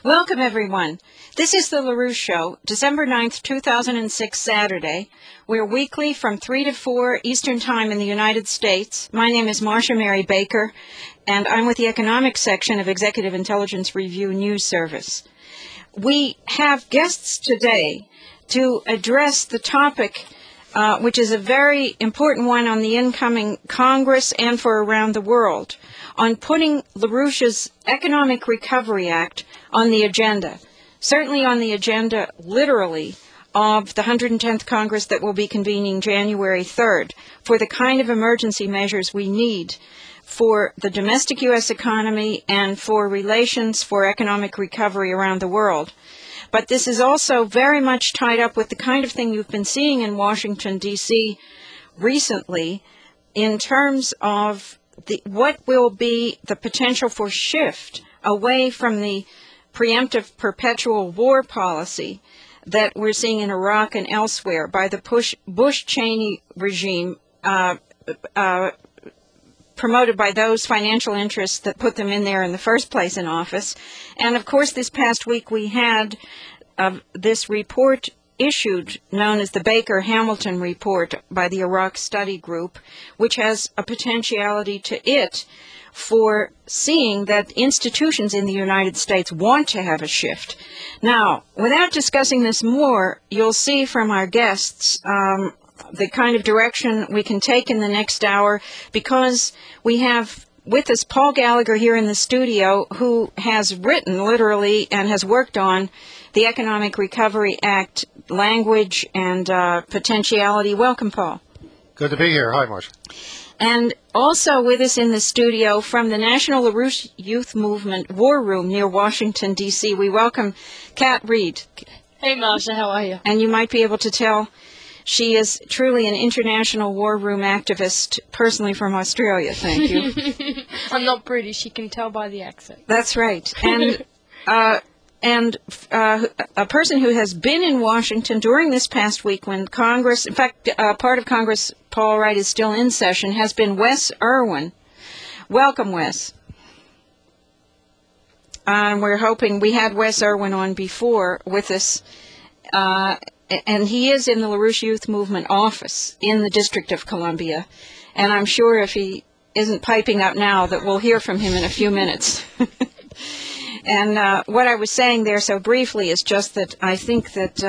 Welcome, everyone. This is the LaRouche Show, December 9th, 2006, Saturday. We're weekly from 3 to 4 Eastern Time in the United States. My name is Marsha Mary Baker, and I'm with the Economics section of Executive Intelligence Review News Service. We have guests today to address the topic, which is a very important one on the incoming Congress and for around the world, on putting LaRouche's Economic Recovery Act on the agenda. Certainly on the agenda, literally, of the 110th Congress that will be convening January 3rd for the kind of emergency measures we need for the domestic U.S. economy and for relations for economic recovery around the world. But this is also very much tied up with the kind of thing you've been seeing in Washington, D.C. recently in terms of what will be the potential for shift away from the preemptive perpetual war policy that we're seeing in Iraq and elsewhere by the Bush-Cheney regime promoted by those financial interests that put them in there in the first place in office. And, of course, this past week we had this report issued known as the Baker-Hamilton Report by the Iraq Study Group, which has a potentiality to it for seeing that institutions in the United States want to have a shift. Now, without discussing this more, you'll see from our guests the kind of direction we can take in the next hour, because we have with us Paul Gallagher here in the studio, who has written literally and has worked on the Economic Recovery Act language and potentiality. Welcome, Paul. Good to be here. Hi, Marsha. And also with us in the studio from the National LaRouche Youth Movement War Room near Washington, D.C., we welcome Kat Reed. Hey, Marsha, how are you? And you might be able to tell she is truly an international war room activist, personally from Australia. Thank you. I'm not British, you can tell by the accent. That's right. And a person who has been in Washington during this past week when Congress, in fact, part of Congress, Paul Wright, is still in session, has been Wes Irwin. Welcome, Wes. We're hoping we had Wes Irwin on before with us, and he is in the LaRouche Youth Movement office in the District of Columbia. And I'm sure if he isn't piping up now that we'll hear from him in a few minutes. And what I was saying there so briefly is just that I think that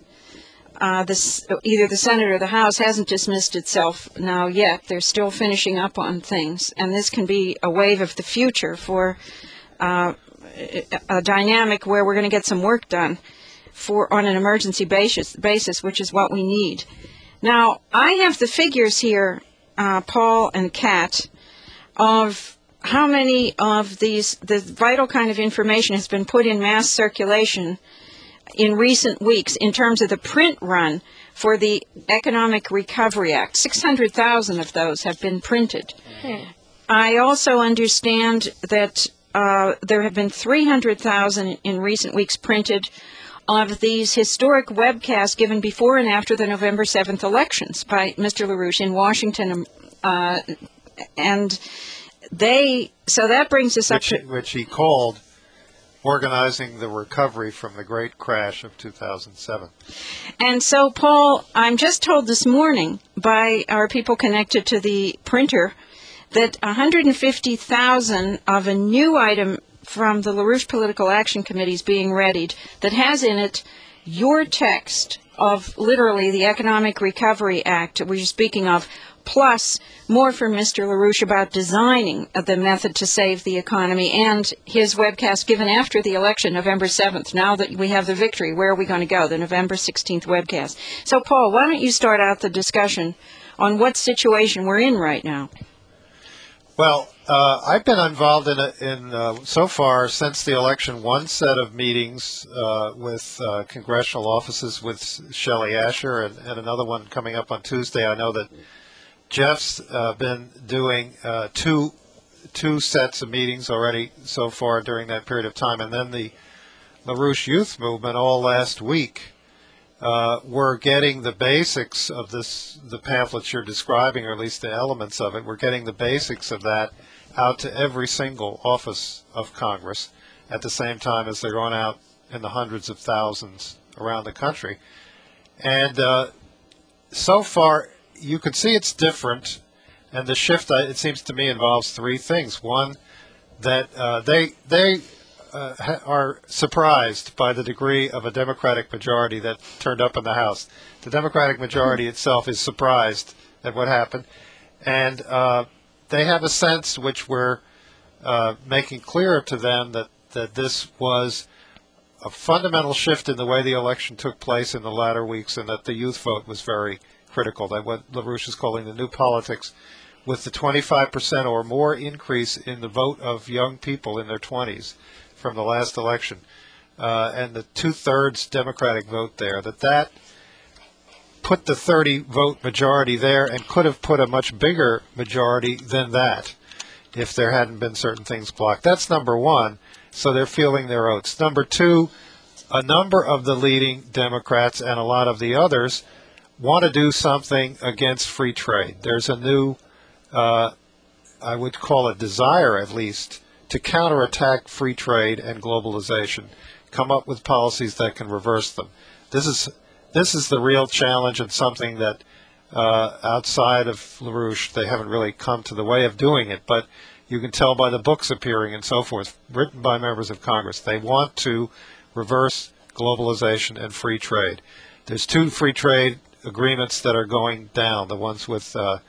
either the Senate or the House hasn't dismissed itself now yet. They're still finishing up on things. And this can be a wave of the future for a dynamic where we're going to get some work done on an emergency basis, which is what we need. Now, I have the figures here, Paul and Kat, of how many of the vital kind of information has been put in mass circulation in recent weeks in terms of the print run for the Economic Recovery Act. 600,000 of those have been printed. I also understand that there have been 300,000 in recent weeks printed of these historic webcasts given before and after the November 7th elections by Mr. LaRouche in Washington. So that brings us up to... Which he called Organizing the Recovery from the Great Crash of 2007. And so, Paul, I'm just told this morning by our people connected to the printer that 150,000 of a new item from the LaRouche Political Action Committee is being readied that has in it your text of literally the Economic Recovery Act that we're speaking of, plus more from Mr. LaRouche about designing the method to save the economy, and his webcast given after the election, November 7th. Now that we have the victory, where are we going to go? The November 16th webcast. So, Paul, why don't you start out the discussion on what situation we're in right now? Well, I've been involved in so far since the election, one set of meetings with congressional offices with Shelley Asher and another one coming up on Tuesday. I know that Jeff's been doing two sets of meetings already so far during that period of time, and then the LaRouche Youth Movement all last week were getting the basics of the pamphlets you're describing, or at least the elements of it. We're getting the basics of that out to every single office of Congress at the same time as they're going out in the hundreds of thousands around the country. And so far, you can see it's different, and the shift, it seems to me, involves three things. One, that they are surprised by the degree of a Democratic majority that turned up in the House. The Democratic majority itself is surprised at what happened, and they have a sense, which we're making clear to them, that this was a fundamental shift in the way the election took place in the latter weeks, and that the youth vote was very critical, that what LaRouche is calling the new politics, with the 25% or more increase in the vote of young people in their 20s from the last election, and the two-thirds Democratic vote there, that put the 30-vote majority there and could have put a much bigger majority than that if there hadn't been certain things blocked. That's number one, so they're feeling their oats. Number two, a number of the leading Democrats and a lot of the others want to do something against free trade. There's a new, I would call it desire at least, to counterattack free trade and globalization, come up with policies that can reverse them. This is the real challenge, and something that outside of LaRouche they haven't really come to the way of doing it, but you can tell by the books appearing and so forth, written by members of Congress. They want to reverse globalization and free trade. There's two free trade agreements that are going down, the ones with the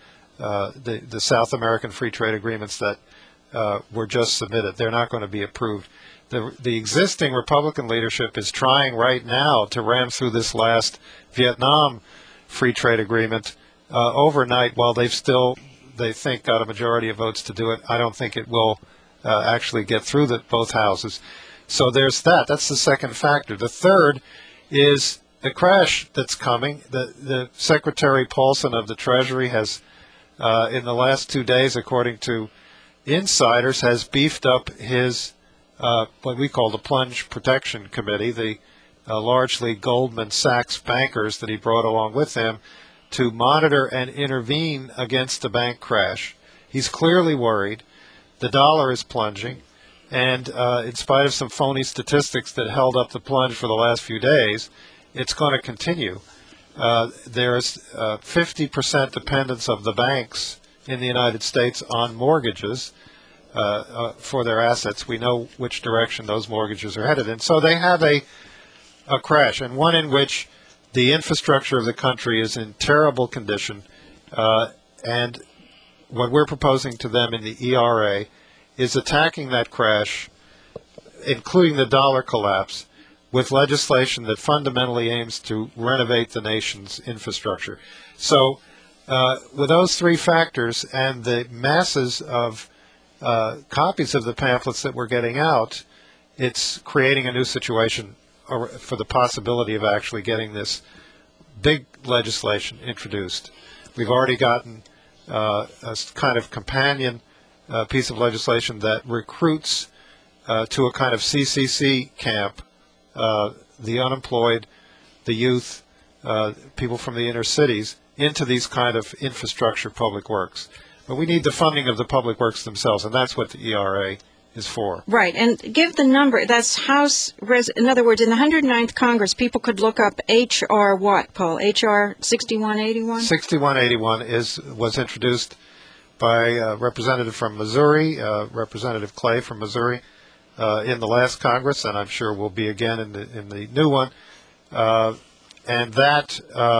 South American free trade agreements that were just submitted. They're not going to be approved. The existing Republican leadership is trying right now to ram through this last Vietnam free trade agreement overnight, while they think got a majority of votes to do it. I don't think it will actually get through both houses. So there's that. That's the second factor. The third is the crash that's coming. The Secretary Paulson of the Treasury has, in the last 2 days, according to insiders, has beefed up his what we call the Plunge Protection Committee, the largely Goldman Sachs bankers that he brought along with him, to monitor and intervene against a bank crash. He's clearly worried. The dollar is plunging, and in spite of some phony statistics that held up the plunge for the last few days, it's going to continue. There's 50% dependence of the banks in the United States on mortgages for their assets. We know which direction those mortgages are headed in. So they have a crash, and one in which the infrastructure of the country is in terrible condition. And what we're proposing to them in the ERA is attacking that crash, including the dollar collapse, with legislation that fundamentally aims to renovate the nation's infrastructure. So with those three factors and the masses of copies of the pamphlets that we're getting out, it's creating a new situation for the possibility of actually getting this big legislation introduced. We've already gotten a kind of companion piece of legislation that recruits to a kind of CCC camp the unemployed, the youth, people from the inner cities, into these kind of infrastructure public works. But we need the funding of the public works themselves, and that's what the ERA is for. Right, and give the number. That's House, in other words, in the 109th Congress, people could look up H.R. what, Paul? H.R. 6181? 6181 was introduced by a representative from Missouri, Representative Clay from Missouri, in the last Congress, and I'm sure will be again in the new one. And that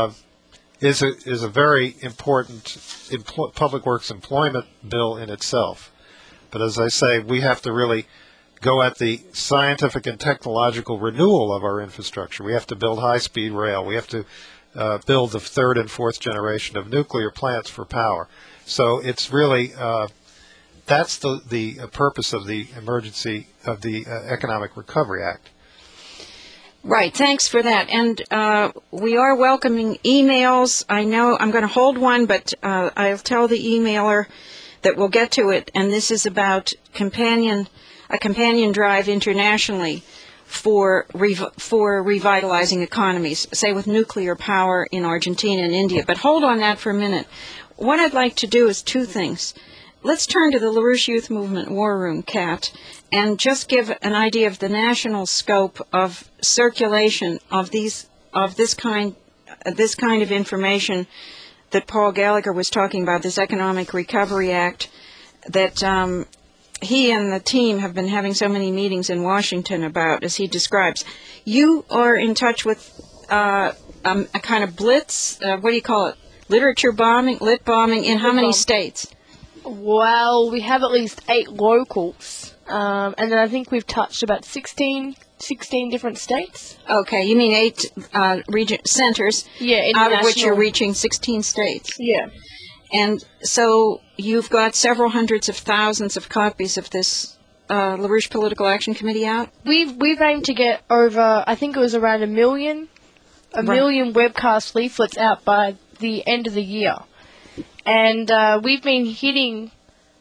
is a very important public works employment bill in itself. But as I say, we have to really go at the scientific and technological renewal of our infrastructure. We have to build high-speed rail. We have to build the third and fourth generation of nuclear plants for power. So it's really that's the purpose of the emergency of the Economic Recovery Act. Right, thanks for that. And we are welcoming emails. I know I'm going to hold one, but I'll tell the emailer that we'll get to it. And this is about a companion drive internationally for revitalizing economies, say with nuclear power in Argentina and India. But hold on that for a minute. What I'd like to do is two things. let's turn to the LaRouche Youth Movement War Room, Kat, and just give an idea of the national scope of circulation of this kind of information that Paul Gallagher was talking about, this Economic Recovery Act, that he and the team have been having so many meetings in Washington about, as he describes. You are in touch with a kind of blitz, what do you call it, literature bombing, lit bombing, in how many states? Well, we have at least 8 locals, and then I think we've touched about 16 different states. Okay, you mean 8 centers, Yeah, out of which you're international. reaching 16 states. Yeah. And so you've got several hundreds of thousands of copies of this LaRouche Political Action Committee out? We've aimed to get over, I think it was around a million webcast leaflets out by the end of the year, and we've been hitting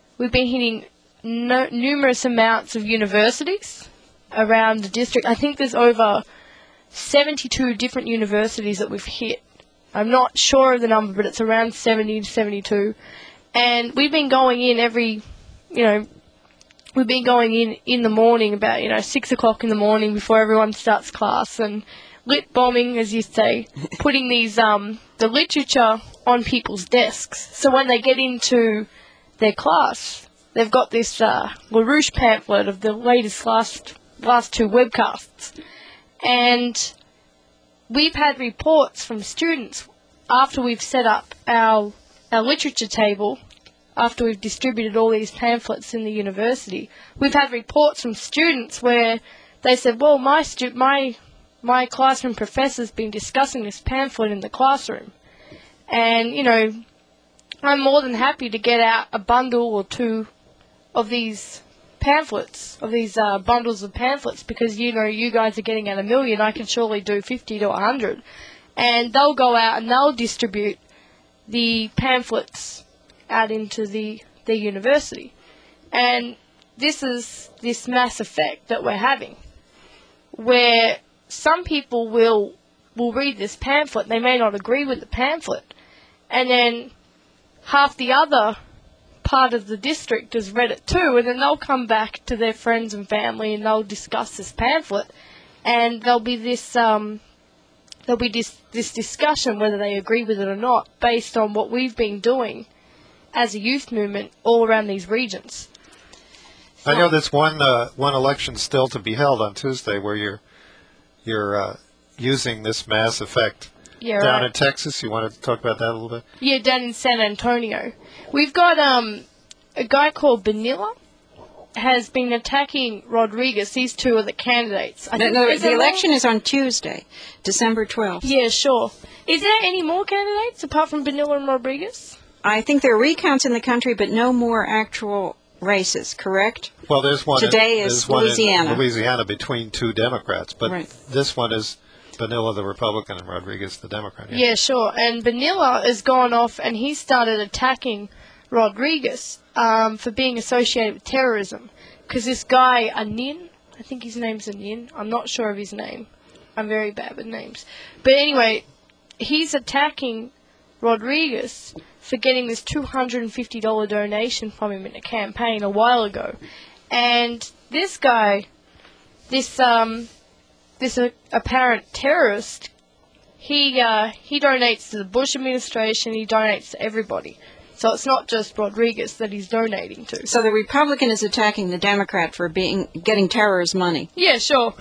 numerous amounts of universities around the district. I think there's over 72 different universities that we've hit. I'm not sure of the number, but it's around 70 to 72. And we've been going in we've been going in the morning about, 6 o'clock in the morning before everyone starts class, and lit bombing, as you say, putting these, the literature on people's desks. So when they get into their class, they've got this LaRouche pamphlet of the latest last 2 webcasts. And we've had reports from students after we've set up our literature table, after we've distributed all these pamphlets in the university. We've had reports from students where they said, well, my classroom professor's been discussing this pamphlet in the classroom. And, I'm more than happy to get out a bundle or 2 of these pamphlets, of these bundles of pamphlets, because, you guys are getting out 1 million, I can surely do 50 to 100. And they'll go out and they'll distribute the pamphlets out into the university. And this is this mass effect that we're having, where some people will read this pamphlet, they may not agree with the pamphlet, and then half the other part of the district has read it too, and then they'll come back to their friends and family and they'll discuss this pamphlet, and there'll be this discussion whether they agree with it or not, based on what we've been doing as a youth movement all around these regions. I know there's one election still to be held on Tuesday where you're using this mass effect down in Texas. You want to talk about that a little bit? Yeah, down in San Antonio. We've got a guy called Benilla has been attacking Rodriguez. These 2 are the candidates. The election is on Tuesday, December 12th. Yeah, sure. Is there any more candidates apart from Benilla and Rodriguez? I think there are recounts in the country, but no more actual races, correct? Well, there's one. Today is Louisiana. In Louisiana between 2 Democrats, but right. This one is Benilla, the Republican, and Rodriguez, the Democrat. Yeah, sure. And Benilla has gone off and he started attacking Rodriguez for being associated with terrorism. Because this guy, Anin, I think his name's Anin. I'm not sure of his name. I'm very bad with names. But anyway, he's attacking Rodriguez for getting this $250 donation from him in a campaign a while ago. And this guy, this apparent terrorist, he donates to the Bush administration, he donates to everybody. So it's not just Rodriguez that he's donating to. So the Republican is attacking the Democrat for getting terrorist money. Yeah, sure.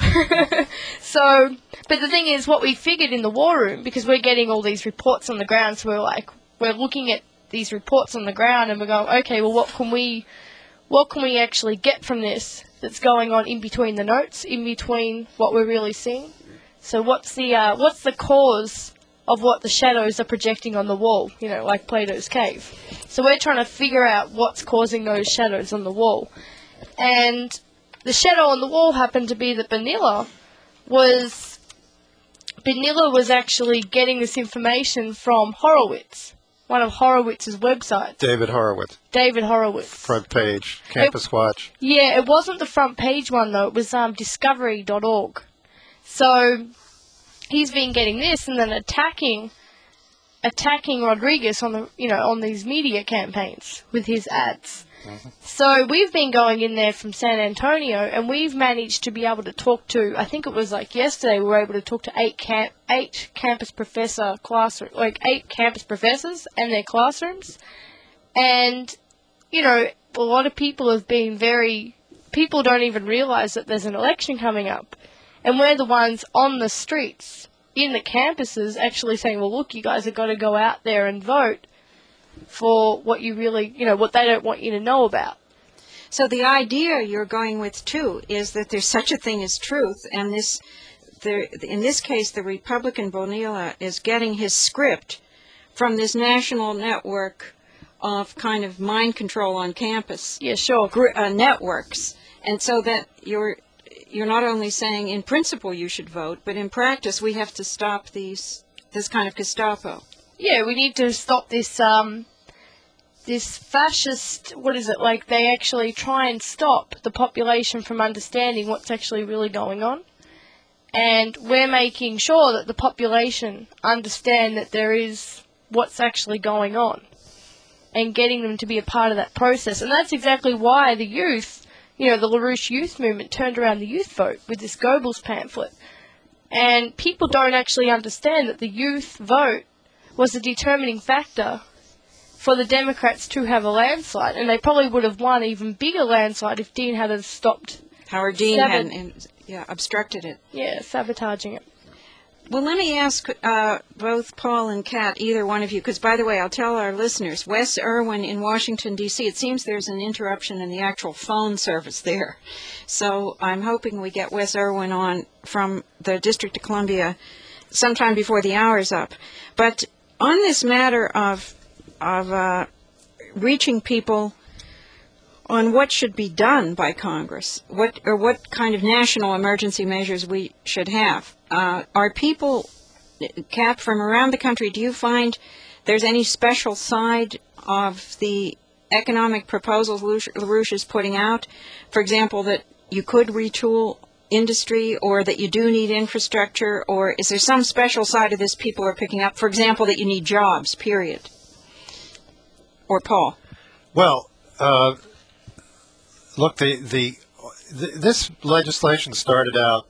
But the thing is, what we figured in the war room, because we're getting all these reports on the ground, so we're looking at these reports on the ground and we're going, okay, well, what can we actually get from this that's going on in between the notes, in between what we're really seeing? So what's the cause of what the shadows are projecting on the wall, like Plato's cave? So we're trying to figure out what's causing those shadows on the wall. And the shadow on the wall happened to be that Benilla was actually getting this information from Horowitz, one of Horowitz's websites. David Horowitz. Front page, Campus Watch. Yeah, it wasn't the front page one though. It was discovery.org. So he's been getting this and then attacking Rodriguez on on these media campaigns with his ads. So we've been going in there from San Antonio, and we've managed to be able to talk to, I think it was like yesterday, we were able to talk to eight campus professors and their classrooms. And, you know, a lot of people have been people don't even realize that there's an election coming up. And we're the ones on the streets, in the campuses, actually saying, well, look, you guys have got to go out there and vote for what you really, what they don't want you to know about. So the idea you're going with, too, is that there's such a thing as truth, and in this case, the Republican Bonilla is getting his script from this national network of kind of mind control on campus. Yeah, sure. Networks. And so that you're not only saying in principle you should vote, but in practice we have to stop this kind of Gestapo. Yeah, we need to stop this this fascist, they actually try and stop the population from understanding what's actually really going on. And we're making sure that the population understand that there is what's actually going on and getting them to be a part of that process. And that's exactly why the youth, the LaRouche youth movement turned around the youth vote with this Goebbels pamphlet. And people don't actually understand that the youth vote was a determining factor for the Democrats to have a landslide, and they probably would have won an even bigger landslide if Dean had stopped. Howard Dean hadn't obstructed it. Yeah, sabotaging it. Well, let me ask both Paul and Kat, either one of you, because, by the way, I'll tell our listeners, Wes Irwin in Washington, D.C., it seems there's an interruption in the actual phone service there. So I'm hoping we get Wes Irwin on from the District of Columbia sometime before the hour's up. But on this matter of reaching people on what should be done by Congress, what kind of national emergency measures we should have. Are people, Kat, from around the country, do you find there's any special side of the economic proposals LaRouche is putting out? For example, that you could retool industry, or that you do need infrastructure, or is there some special side of this people are picking up? For example, that you need jobs, period. Or Paul? Well, look, this legislation started out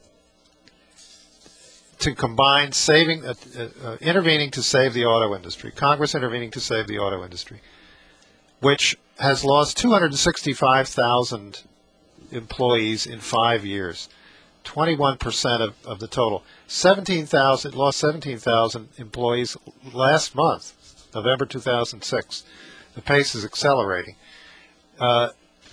to combine intervening to save the auto industry, Congress intervening to save the auto industry, which has lost 265,000 employees in 5 years, 21% of the total. Lost 17,000 employees last month, November 2006. The pace is accelerating. That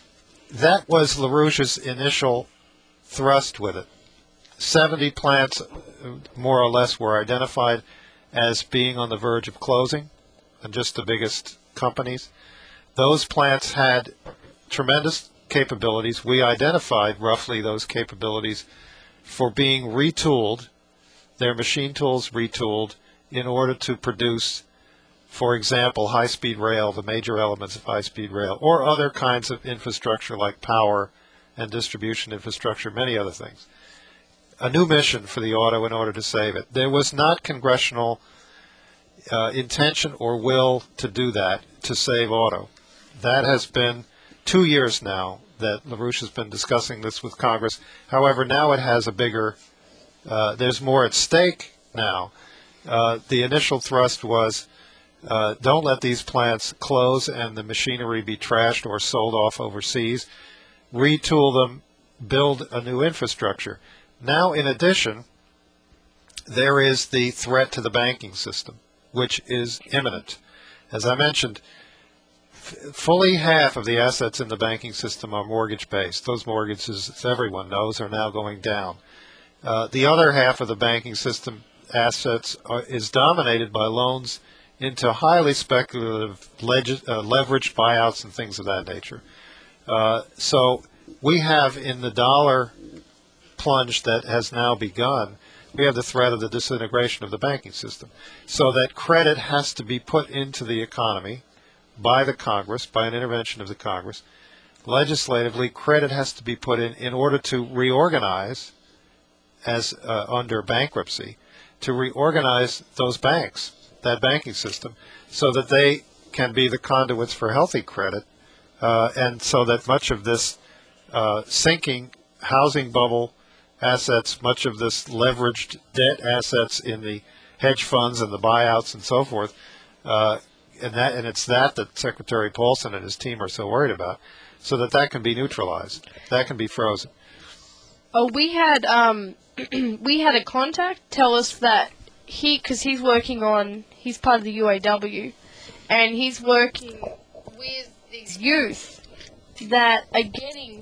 was LaRouche's initial thrust with it. 70 plants, more or less, were identified as being on the verge of closing, and just the biggest companies. Those plants had tremendous capabilities. We identified roughly those capabilities for being retooled, their machine tools retooled, in order to produce, for example, high-speed rail, the major elements of high-speed rail, or other kinds of infrastructure like power and distribution infrastructure, many other things. A new mission for the auto in order to save it. There was not congressional intention or will to do that, to save auto. That has been 2 years now that LaRouche has been discussing this with Congress. However, now it has a bigger, there's more at stake now. The initial thrust was, don't let these plants close and the machinery be trashed or sold off overseas. Retool them, build a new infrastructure. Now, in addition, there is the threat to the banking system, which is imminent. As I mentioned, fully half of the assets in the banking system are mortgage-based. Those mortgages, as everyone knows, are now going down. The other half of the banking system assets is dominated by loans into highly speculative leveraged buyouts and things of that nature. So we have, in the dollar plunge that has now begun, we have the threat of the disintegration of the banking system. So that credit has to be put into the economy by the Congress, by an intervention of the Congress. Legislatively, credit has to be put in order to reorganize, as under bankruptcy, to reorganize those banks, that banking system, so that they can be the conduits for healthy credit and so that much of this sinking housing bubble assets, much of this leveraged debt assets in the hedge funds and the buyouts and so forth, and it's that Secretary Paulson and his team are so worried about, so that can be neutralized, that can be frozen. Oh, we had we had a contact tell us that because he's part of the UAW, and he's working with these youth that are getting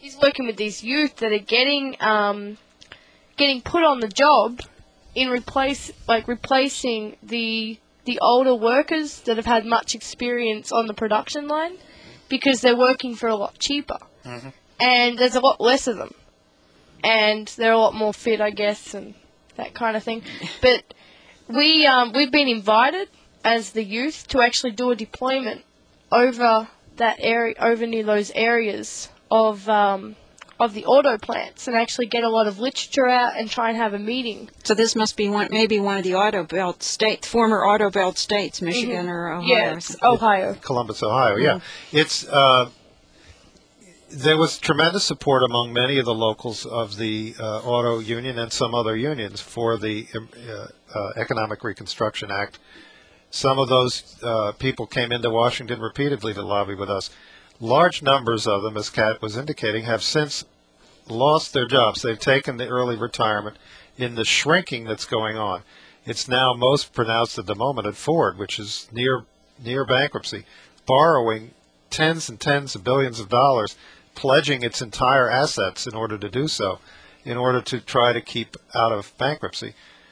getting put on the job in replacing the older workers that have had much experience on the production line, because they're working for a lot cheaper. Mm-hmm. And there's a lot less of them. And they're a lot more fit, I guess, and that kind of thing. But we've been invited as the youth to actually do a deployment over that area, over near those areas of the auto plants, and actually get a lot of literature out and try and have a meeting. So this must be maybe one of the Auto Belt states, former Auto Belt states, Michigan Mm-hmm. or Ohio. Yeah, it's Ohio. Columbus, Ohio, yeah. It's there was tremendous support among many of the locals of the auto union and some other unions for the Economic Reconstruction Act. Some of those people came into Washington repeatedly to lobby with us. Large numbers of them, as Kat was indicating, have since lost their jobs. They've taken the early retirement in the shrinking that's going on. It's now most pronounced at the moment at Ford, which is near bankruptcy, borrowing tens and tens of billions of dollars, pledging its entire assets in order to do so, in order to try to keep out of bankruptcy.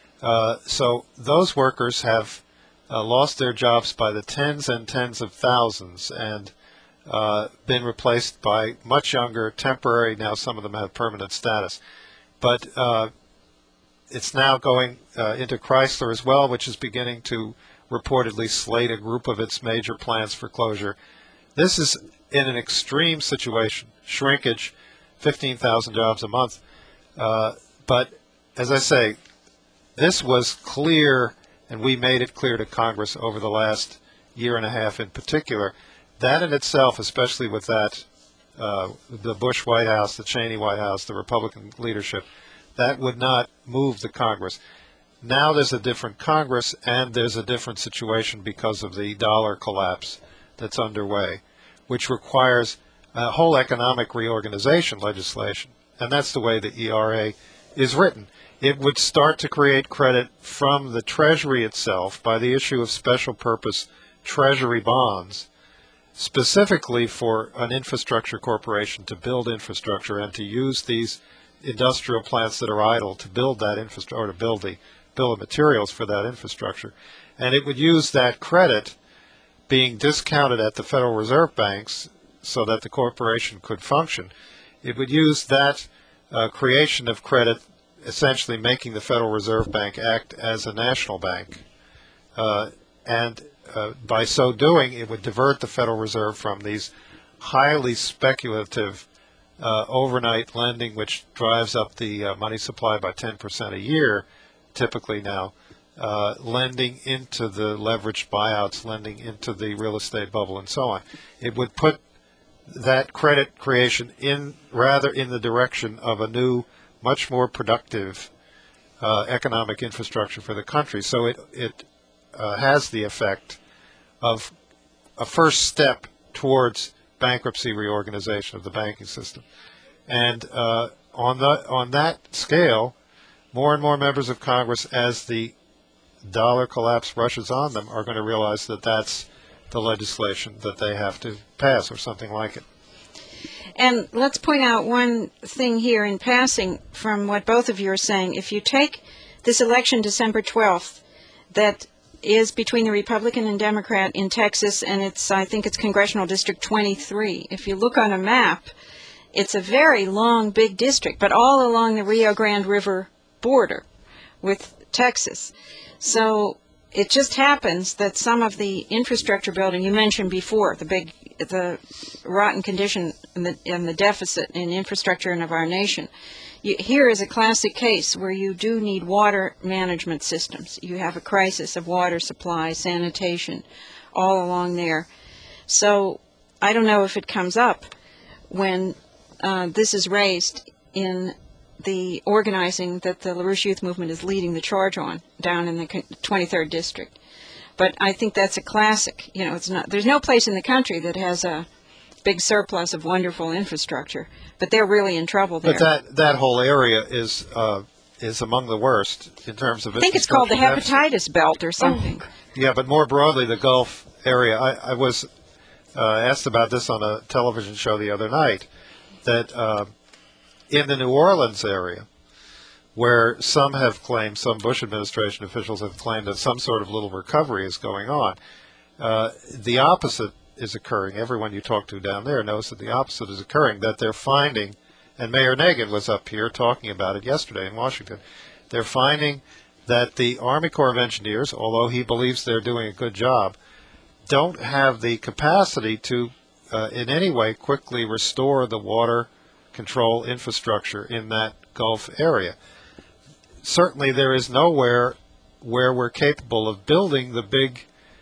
So those workers have lost their jobs by the tens and tens of thousands, and been replaced by much younger, temporary, now some of them have permanent status. But it's now going into Chrysler as well, which is beginning to reportedly slate a group of its major plants for closure. This is in an extreme situation, shrinkage, 15,000 jobs a month. But as I say, this was clear, and we made it clear to Congress over the last year and a half in particular. That in itself, especially with that, the Bush White House, the Cheney White House, the Republican leadership, that would not move the Congress. Now there's a different Congress, and there's a different situation because of the dollar collapse that's underway, which requires a whole economic reorganization legislation. And that's the way the ERA is written. It would start to create credit from the Treasury itself by the issue of special purpose Treasury bonds, specifically for an infrastructure corporation to build infrastructure and to use these industrial plants that are idle to build that infrastructure, or to build the bill of materials for that infrastructure. And it would use that credit being discounted at the Federal Reserve banks so that the corporation could function. It would use that creation of credit, essentially making the Federal Reserve Bank act as a national bank. And by so doing, it would divert the Federal Reserve from these highly speculative overnight lending, which drives up the money supply by 10% a year, typically now, lending into the leveraged buyouts, lending into the real estate bubble, and so on. It would put that credit creation rather in the direction of a new, much more productive economic infrastructure for the country. So it has the effect of a first step towards bankruptcy reorganization of the banking system. And on that scale, more and more members of Congress, as the dollar collapse rushes on them, are going to realize that that's the legislation that they have to pass, or something like it. And let's point out one thing here in passing from what both of you are saying. If you take this election December 12th, that is between the Republican and Democrat in Texas, and I think it's Congressional District 23. If you look on a map, it's a very long, big district, but all along the Rio Grande River border with Texas. So it just happens that some of the infrastructure building you mentioned before, the rotten condition and the deficit in infrastructure of our nation, here is a classic case where you do need water management systems. You have a crisis of water supply, sanitation, all along there. So I don't know if it comes up when this is raised in the organizing that the LaRouche Youth Movement is leading the charge on down in the 23rd District. But I think that's a classic. You know, there's no place in the country that has a big surplus of wonderful infrastructure, but they're really in trouble there. But that whole area is among the worst in terms of. I think it's called the hepatitis belt or something. Yeah, but more broadly, the Gulf area. I was asked about this on a television show the other night, that in the New Orleans area, where some Bush administration officials have claimed that some sort of little recovery is going on, the opposite is occurring. Everyone you talk to down there knows that the opposite is occurring, that they're finding, and Mayor Nagin was up here talking about it yesterday in Washington, they're finding that the Army Corps of Engineers, although he believes they're doing a good job, don't have the capacity to in any way quickly restore the water control infrastructure in that Gulf area. Certainly there is nowhere where we're capable of building the big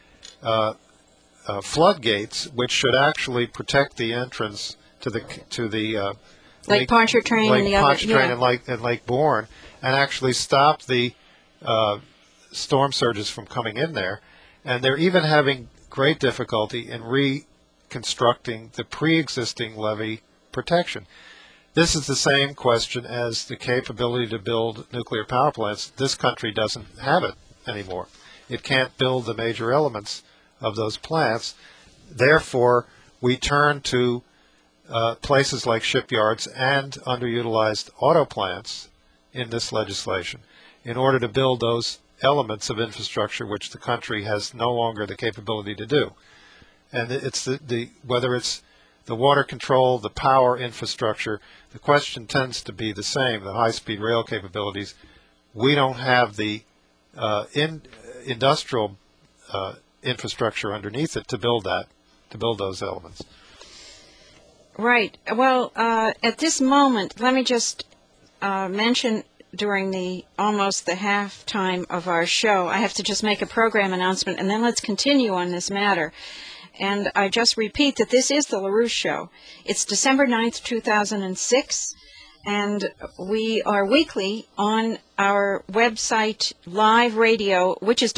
floodgates, which should actually protect the entrance to the Lake Pontchartrain and the other, and Lake Bourne, and actually stop the storm surges from coming in there. And they're even having great difficulty in reconstructing the pre-existing levee protection. This is the same question as the capability to build nuclear power plants. This country doesn't have it anymore. It can't build the major elements of those plants. Therefore, we turn to places like shipyards and underutilized auto plants in this legislation in order to build those elements of infrastructure which the country has no longer the capability to do. And it's whether it's the water control, the power infrastructure, the question tends to be the same, the high-speed rail capabilities. We don't have the industrial infrastructure underneath it to build those elements. Right. Well, at this moment, let me just mention during almost the halftime of our show, I have to just make a program announcement, and then let's continue on this matter. And I just repeat that this is the LaRouche Show. It's December 9th, 2006, and we are weekly on our website live radio, which is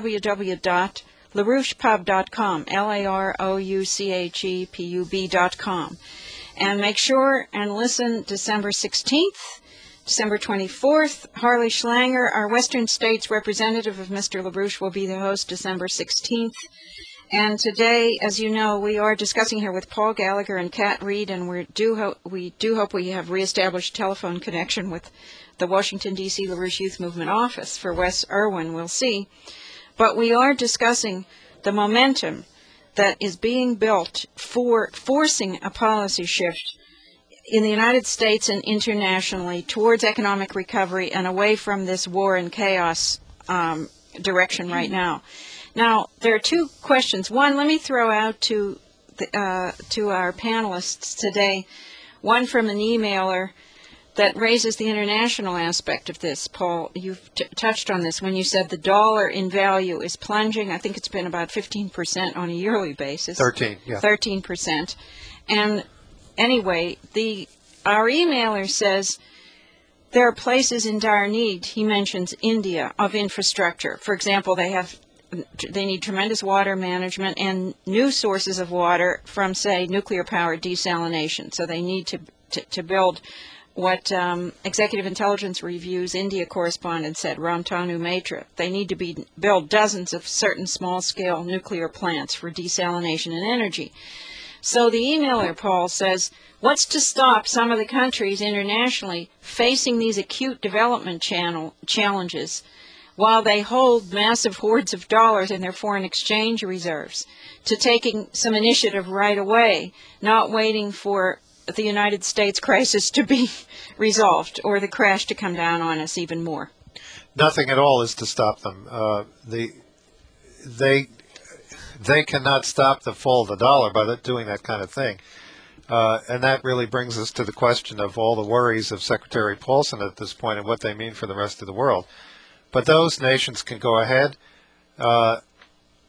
www.larouchepub.com, LaRouchepub.com. And make sure and listen December 16th, December 24th. Harley Schlanger, our Western States representative of Mr. LaRouche, will be the host December 16th. And today, as you know, we are discussing here with Paul Gallagher and Kat Reed, and we do hope we have reestablished telephone connection with the Washington, D.C. LaRouche Youth Movement office for Wes Irwin. We'll see. But we are discussing the momentum that is being built for forcing a policy shift in the United States and internationally towards economic recovery and away from this war and chaos direction right now. Now, there are two questions. One, let me throw out to our panelists today, one from an emailer that raises the international aspect of this. Paul, you've touched on this when you said the dollar in value is plunging. I think it's been about 15% on a yearly basis. 13%. And anyway, our emailer says there are places in dire need. He mentions India of infrastructure. For example, they need tremendous water management and new sources of water from, say, nuclear-powered desalination. So they need to build what Executive Intelligence Review's India correspondent said, Ramtanu Matra. They need to build dozens of certain small-scale nuclear plants for desalination and energy. So the emailer, Paul, says, what's to stop some of the countries internationally facing these acute development challenges while they hold massive hoards of dollars in their foreign exchange reserves, to taking some initiative right away, not waiting for the United States crisis to be resolved or the crash to come down on us even more? Nothing at all is to stop them. They cannot stop the fall of the dollar by doing that kind of thing. And that really brings us to the question of all the worries of Secretary Paulson at this point and what they mean for the rest of the world. But those nations can go ahead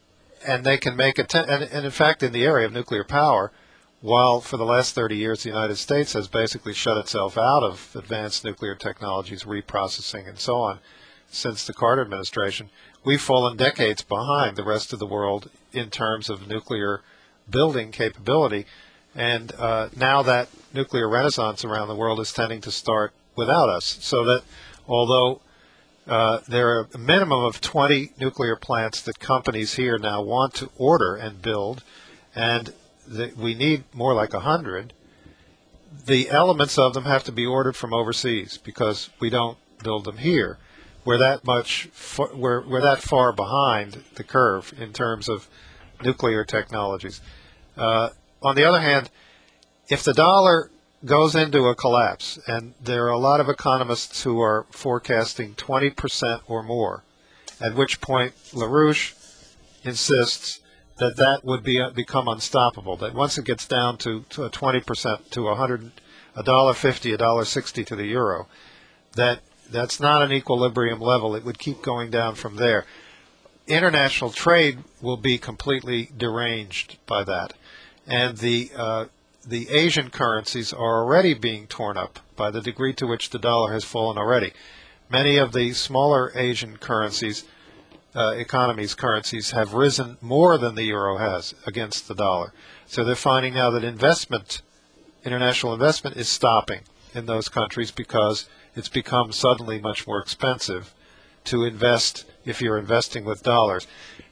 and they can make and in fact, in the area of nuclear power, while for the last 30 years the United States has basically shut itself out of advanced nuclear technologies, reprocessing, and so on, since the Carter administration, we've fallen decades behind the rest of the world in terms of nuclear building capability. And now that nuclear renaissance around the world is tending to start without us, so that although there are a minimum of 20 nuclear plants that companies here now want to order and build, and we need more like 100, the elements of them have to be ordered from overseas because we don't build them here. We're that far behind the curve in terms of nuclear technologies. On the other hand, if the dollar goes into a collapse, and there are a lot of economists who are forecasting 20% or more, at which point LaRouche insists that that would become unstoppable, that once it gets down to a 20%, to $1.50, $1.60 to the euro, that's not an equilibrium level. It would keep going down from there. International trade will be completely deranged by that. And the Asian currencies are already being torn up by the degree to which the dollar has fallen already. Many of the smaller Asian currencies, currencies have risen more than the euro has against the dollar. So they're finding now that international investment is stopping in those countries because it's become suddenly much more expensive to invest if you're investing with dollars.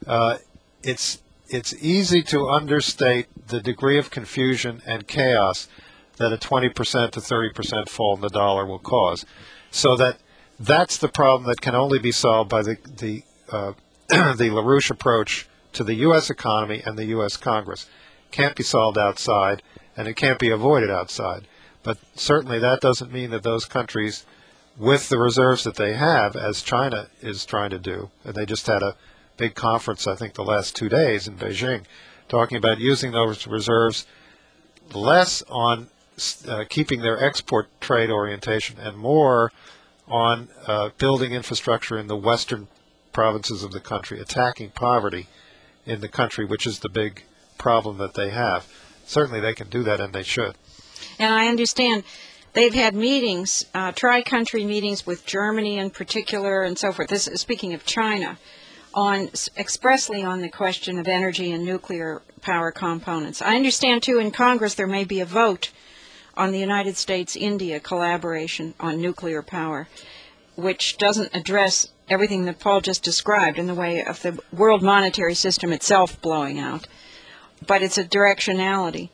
It's easy to understate the degree of confusion and chaos that a 20% to 30% fall in the dollar will cause. So that's the problem that can only be solved by the LaRouche approach to the U.S. economy and the U.S. Congress. Can't be solved outside, and it can't be avoided outside. But certainly that doesn't mean that those countries, with the reserves that they have, as China is trying to do, and they just had a big conference, I think, the last 2 days in Beijing, talking about using those reserves less on keeping their export trade orientation and more on building infrastructure in the western provinces of the country, attacking poverty in the country, which is the big problem that they have. Certainly they can do that, and they should. And I understand they've had meetings, tri-country meetings with Germany in particular and so forth. This is speaking of China, expressly on the question of energy and nuclear power components. I understand, too, in Congress there may be a vote on the United States-India collaboration on nuclear power, which doesn't address everything that Paul just described in the way of the world monetary system itself blowing out. But it's a directionality.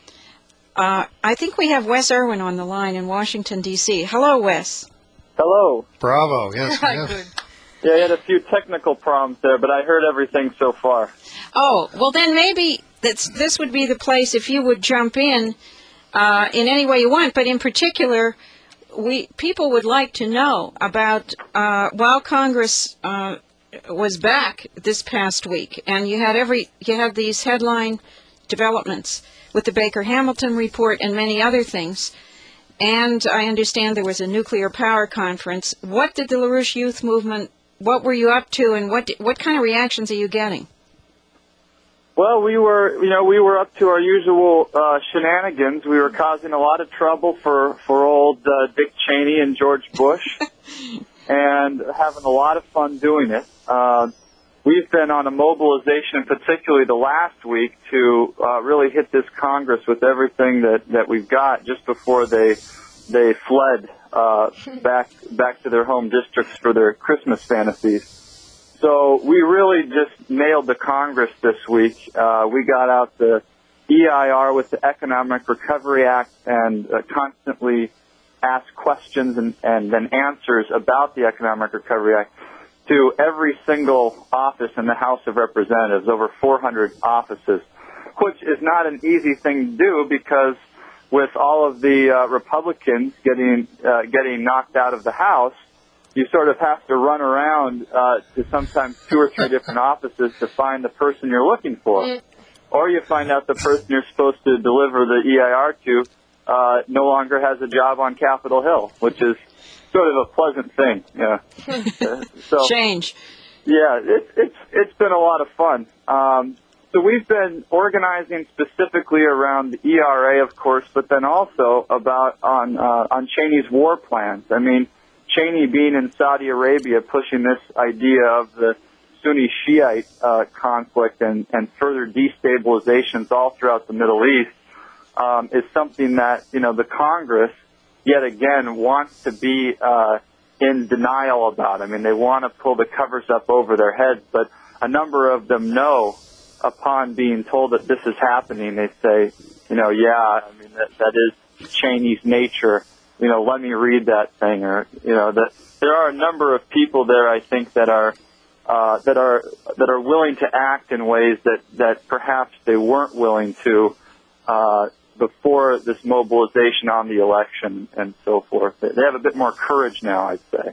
I think we have Wes Irwin on the line in Washington, D.C. Hello, Wes. Hello. Bravo. Yes. Good. Yeah, I had a few technical problems there, but I heard everything so far. Oh, well then maybe this would be the place if you would jump in any way you want, but in particular, people would like to know about, while Congress was back this past week, and you had these headline developments with the Baker-Hamilton report and many other things, and I understand there was a nuclear power conference. What did the LaRouche Youth Movement, what were you up to, and what kind of reactions are you getting? Well, we were up to our usual shenanigans. We were causing a lot of trouble for old Dick Cheney and George Bush, and having a lot of fun doing it. We've been on a mobilization, particularly the last week, to really hit this Congress with everything that we've got just before they fled back to their home districts for their Christmas fantasies. So we really just nailed the Congress this week. We got out the EIR with the Economic Recovery Act and constantly asked questions and then answers about the Economic Recovery Act to every single office in the House of Representatives, over 400 offices, which is not an easy thing to do because with all of the Republicans getting knocked out of the House, you sort of have to run around to sometimes 2 or 3 different offices to find the person you're looking for. Or you find out the person you're supposed to deliver the EIR to no longer has a job on Capitol Hill, which is sort of a pleasant thing. Yeah. Change. Yeah, it's been a lot of fun. So we've been organizing specifically around the ERA, of course, but then also about on Cheney's war plans. I mean, Cheney being in Saudi Arabia, pushing this idea of the Sunni Shiite conflict and further destabilizations all throughout the Middle East is something that, you know, the Congress, yet again, wants to be in denial about. I mean, they want to pull the covers up over their heads, but a number of them know upon being told that this is happening, they say, you know, yeah, I mean, that is Cheney's nature. You know, let me read that thing. Or, you know, that there are a number of people there, I think, that are willing to act in ways that perhaps they weren't willing to before this mobilization on the election and so forth. They have a bit more courage now, I'd say.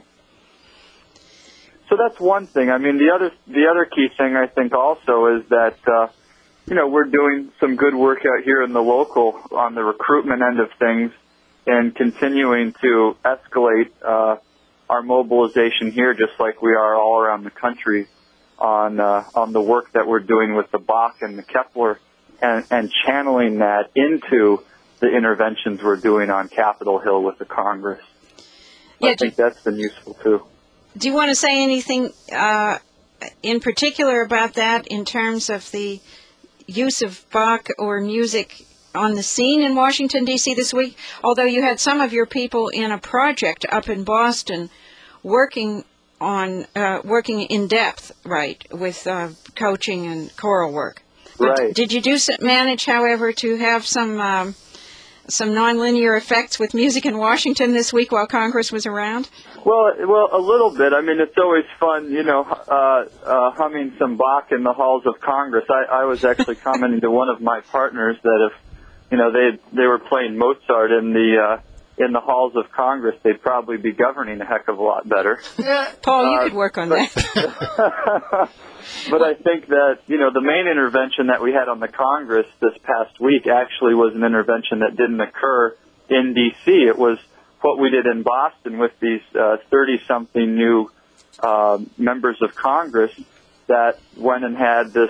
So that's one thing. I mean, the other key thing I think also is that you know, we're doing some good work out here in the local on the recruitment end of things and continuing to escalate our mobilization here, just like we are all around the country on the work that we're doing with the Bach and the Kepler, and channeling that into the interventions we're doing on Capitol Hill with the Congress. Yeah, I think that's been useful too. Do you want to say anything in particular about that in terms of the use of Bach or music on the scene in Washington, D.C. this week? Although you had some of your people in a project up in Boston working in depth, right, with coaching and choral work. But right. Did you manage, however, to have some nonlinear effects with music in Washington this week while Congress was around? Well, a little bit. I mean, it's always fun, you know, humming some Bach in the halls of Congress. I was actually commenting to one of my partners that if, you know, they were playing Mozart in the halls of Congress, they'd probably be governing a heck of a lot better. Paul, you could work on that. But I think that, you know, the main intervention that we had on the Congress this past week actually was an intervention that didn't occur in D.C. It was what we did in Boston with these 30-something new members of Congress that went and had this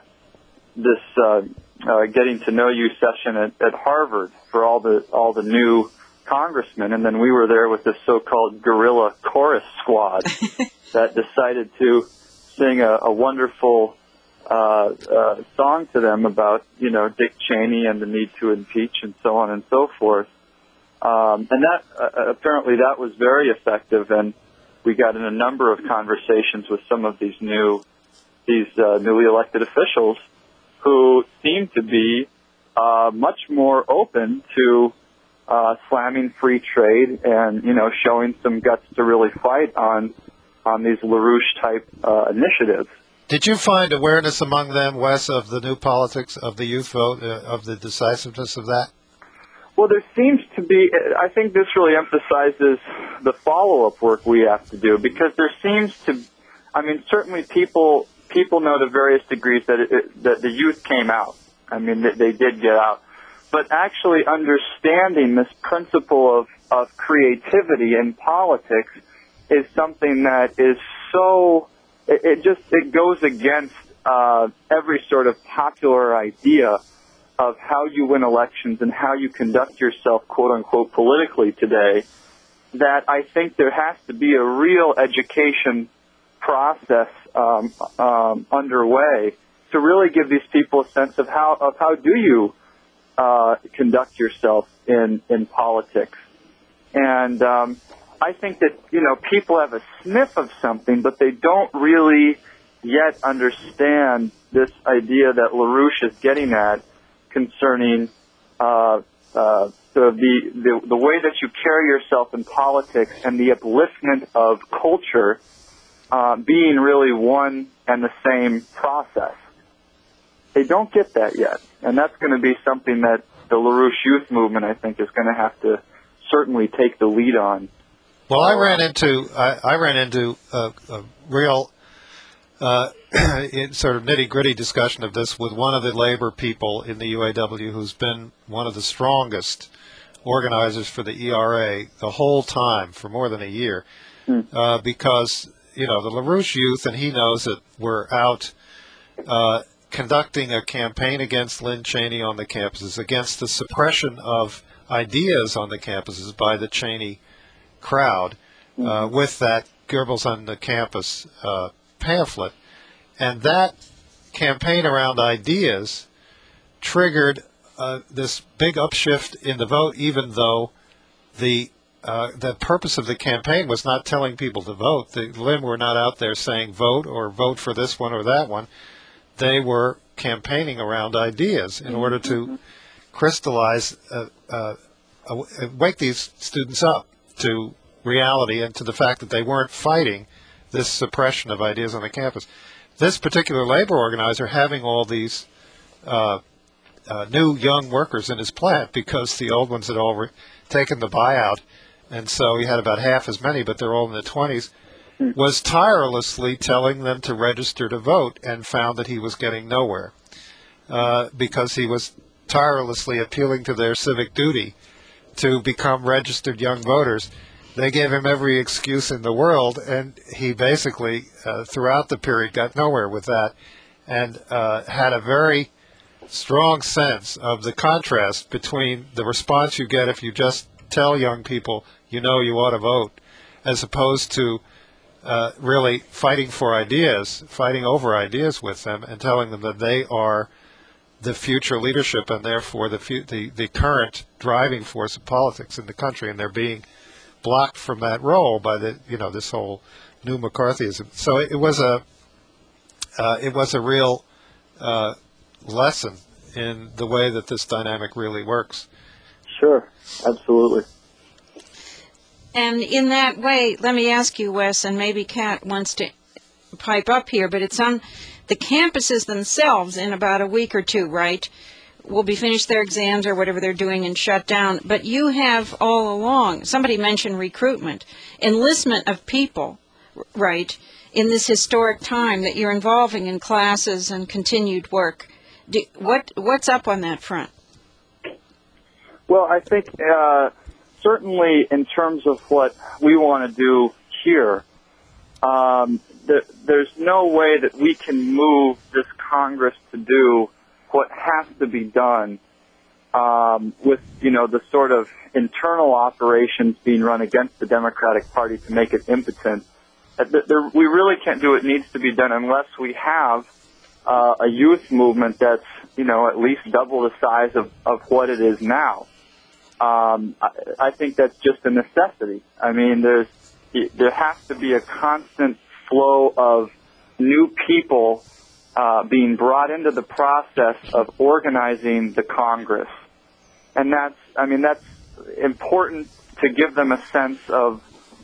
getting to know you session at Harvard for all the new congressmen, and then we were there with this so-called guerrilla chorus squad that decided to sing a wonderful song to them about, you know, Dick Cheney and the need to impeach and so on and so forth. And that apparently that was very effective, and we got in a number of conversations with some of these newly elected officials who seem to be much more open to slamming free trade and, you know, showing some guts to really fight on these LaRouche-type initiatives. Did you find awareness among them, Wes, of the new politics, of the youth vote, of the decisiveness of that? Well, there seems to be, I think this really emphasizes the follow-up work we have to do, because there seems to, I mean, certainly people know to various degrees that the youth came out. I mean, they did get out. But actually understanding this principle of creativity in politics is something that is so, it goes against every sort of popular idea of how you win elections and how you conduct yourself, quote unquote, politically today, that I think there has to be a real education process underway to really give these people a sense of how do you conduct yourself in politics. And I think that, you know, people have a sniff of something, but they don't really yet understand this idea that LaRouche is getting at concerning the way that you carry yourself in politics and the upliftment of culture being really one and the same process. They don't get that yet, and that's going to be something that the LaRouche youth movement, I think, is going to have to certainly take the lead on. Well, I ran into a real sort of nitty-gritty discussion of this with one of the labor people in the UAW who's been one of the strongest organizers for the ERA the whole time for more than a year, because, you know, the LaRouche youth, and he knows that we're out conducting a campaign against Lynn Cheney on the campuses, against the suppression of ideas on the campuses by the Cheney crowd, with that Goebbels on the campus pamphlet. And that campaign around ideas triggered this big upshift in the vote, even though the purpose of the campaign was not telling people to vote. The Lynn were not out there saying vote or vote for this one or that one. They were campaigning around ideas in order to crystallize, wake these students up to reality and to the fact that they weren't fighting this suppression of ideas on the campus. This particular labor organizer, having all these new young workers in his plant because the old ones had all taken the buyout, and so he had about half as many, but they're all in the 20s, was tirelessly telling them to register to vote, and found that he was getting nowhere because he was tirelessly appealing to their civic duty to become registered young voters. They gave him every excuse in the world, and he basically, throughout the period, got nowhere with that, and had a very strong sense of the contrast between the response you get if you just tell young people, you know, you ought to vote, as opposed to really fighting for ideas, fighting over ideas with them, and telling them that they are the future leadership and therefore the current driving force of politics in the country, and they're being blocked from that role by this whole new McCarthyism. So it was a real lesson in the way that this dynamic really works. Sure, absolutely. And in that way, let me ask you, Wes, and maybe Kat wants to pipe up here, but it's on the campuses themselves in about a week or two, right? Will be finished their exams or whatever they're doing and shut down. But you have all along, somebody mentioned recruitment, enlistment of people, right, in this historic time that you're involving in classes and continued work. What's up on that front? Well, I think certainly in terms of what we want to do here, there's no way that we can move this Congress to do what has to be done with, the sort of internal operations being run against the Democratic Party to make it impotent. We really can't do what needs to be done unless we have a youth movement that's, at least double the size of what it is now. I think that's just a necessity. I mean, there has to be a constant flow of new people being brought into the process of organizing the Congress. And that's important to give them a sense of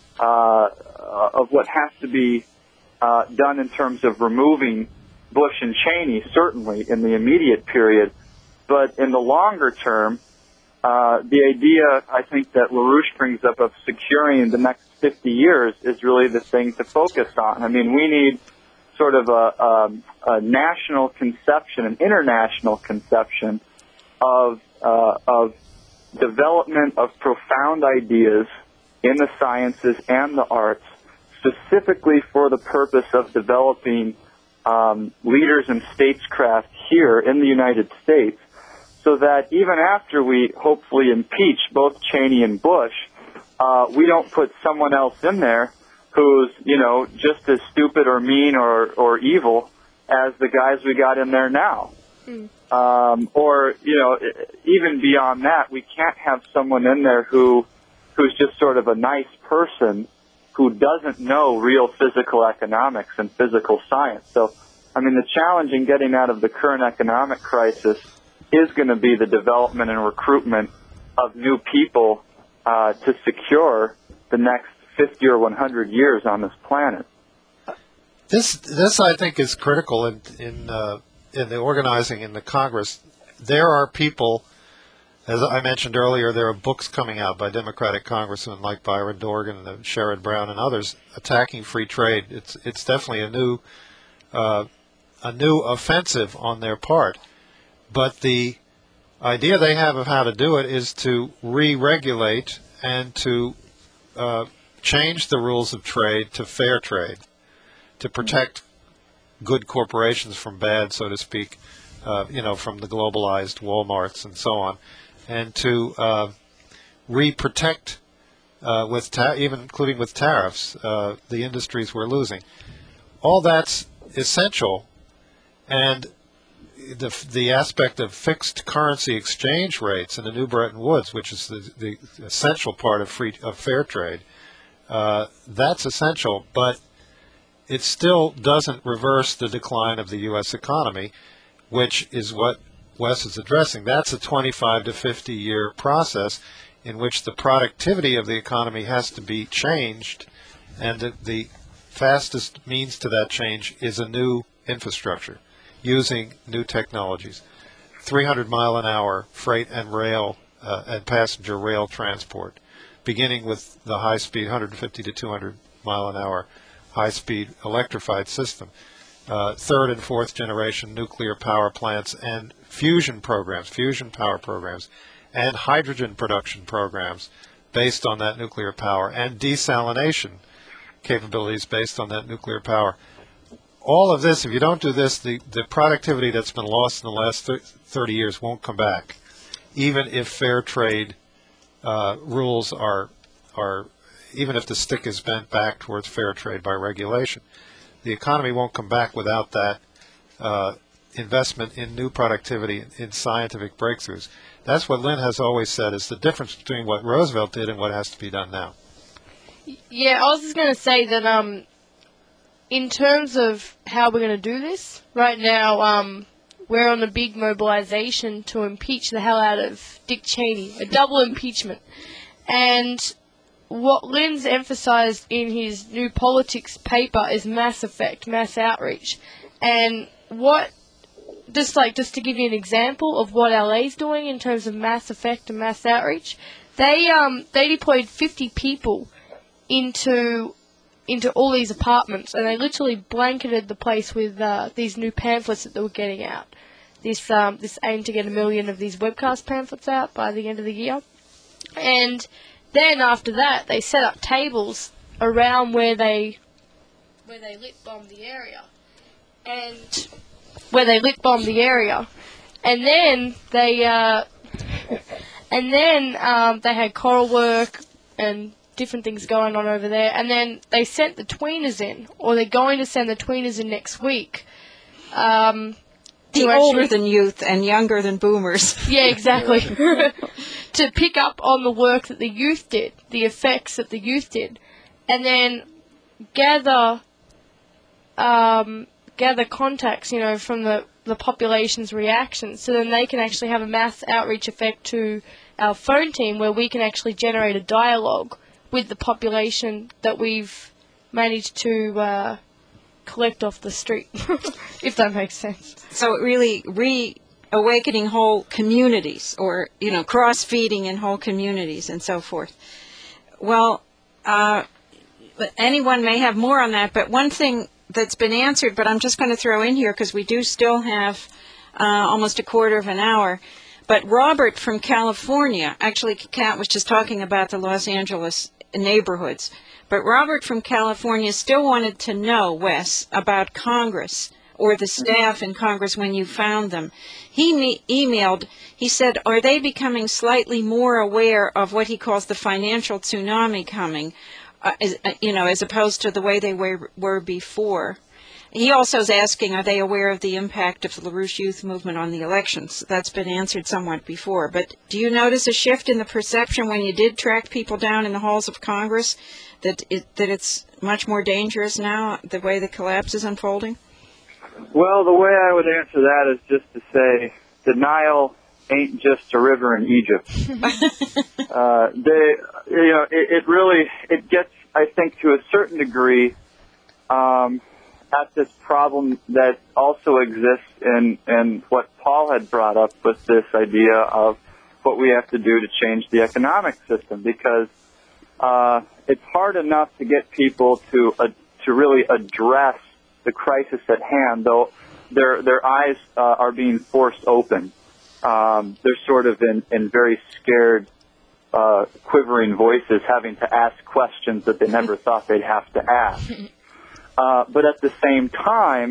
what has to be done in terms of removing Bush and Cheney, certainly in the immediate period. But in the longer term, the idea, I think, that LaRouche brings up of securing the next 50 years is really the thing to focus on. I mean, we need sort of a national conception, an international conception of development of profound ideas in the sciences and the arts, specifically for the purpose of developing leaders in statescraft here in the United States, so that even after we hopefully impeach both Cheney and Bush, we don't put someone else in there who's, just as stupid or mean or evil as the guys we got in there now. Or, even beyond that, we can't have someone in there who's just sort of a nice person who doesn't know real physical economics and physical science. So, I mean, the challenge in getting out of the current economic crisis is going to be the development and recruitment of new people to secure the next 50 or 100 years on this planet. This I think is critical in the organizing in the Congress. There are people, as I mentioned earlier, there are books coming out by Democratic congressmen like Byron Dorgan and Sherrod Brown and others attacking free trade. It's definitely a new offensive on their part. But the idea they have of how to do it is to re-regulate and to change the rules of trade to fair trade, to protect good corporations from bad, so to speak, from the globalized Walmarts and so on, and to re-protect, even including with tariffs, the industries we're losing. All that's essential, and the aspect of fixed currency exchange rates in the new Bretton Woods, which is the essential part of fair trade, that's essential, but it still doesn't reverse the decline of the U.S. economy, which is what Wes is addressing. That's a 25 to 50-year process in which the productivity of the economy has to be changed, and the fastest means to that change is a new infrastructure using new technologies. 300-mile-an-hour freight and rail and passenger rail transport, beginning with the high-speed 150 to 200-mile-an-hour high-speed electrified system. Third and fourth generation nuclear power plants and fusion power programs, and hydrogen production programs based on that nuclear power, and desalination capabilities based on that nuclear power. All of this, if you don't do this, the productivity that's been lost in the last 30 years won't come back, even if fair trade rules are, even if the stick is bent back towards fair trade by regulation. The economy won't come back without that investment in new productivity, in scientific breakthroughs. That's what Lynn has always said is the difference between what Roosevelt did and what has to be done now. Yeah, I was just going to say that in terms of how we're going to do this, right now we're on a big mobilization to impeach the hell out of Dick Cheney, a double impeachment. And what Lynn's emphasized in his New Politics paper is mass effect, mass outreach. And just to give you an example of what LA's doing in terms of mass effect and mass outreach, they deployed 50 people into all these apartments, and they literally blanketed the place with these new pamphlets that they were getting out. This aim to get 1 million of these webcast pamphlets out by the end of the year. And then after that, they set up tables around where they lit bomb the area, and then they had choral work and different things going on over there, and then they sent the tweeners in, or they're going to send the tweeners in next week. Older than youth and younger than boomers. Yeah, exactly. To pick up on the work that the youth did, the effects that the youth did, and then gather contacts, from the population's reactions, so then they can actually have a mass outreach effect to our phone team, where we can actually generate a dialogue with the population that we've managed to collect off the street, if that makes sense. So it really reawakening whole communities, or, cross-feeding in whole communities and so forth. Well, anyone may have more on that, but one thing that's been answered, but I'm just going to throw in here because we do still have almost a quarter of an hour. But Robert from California, actually Kat was just talking about the Los Angeles neighborhoods, but Robert from California still wanted to know, Wes, about Congress or the staff in Congress when you found them. He emailed, he said, are they becoming slightly more aware of what he calls the financial tsunami coming, as opposed to the way they were before? He also is asking, are they aware of the impact of the LaRouche Youth Movement on the elections? That's been answered somewhat before. But do you notice a shift in the perception when you did track people down in the halls of Congress that it's much more dangerous now, the way the collapse is unfolding? Well, the way I would answer that is just to say the Nile ain't just a river in Egypt. It gets, I think, to a certain degree, at this problem that also exists in what Paul had brought up with this idea of what we have to do to change the economic system, because it's hard enough to get people to really address the crisis at hand, though their eyes are being forced open. They're sort of in very scared, quivering voices, having to ask questions that they never thought they'd have to ask. But at the same time,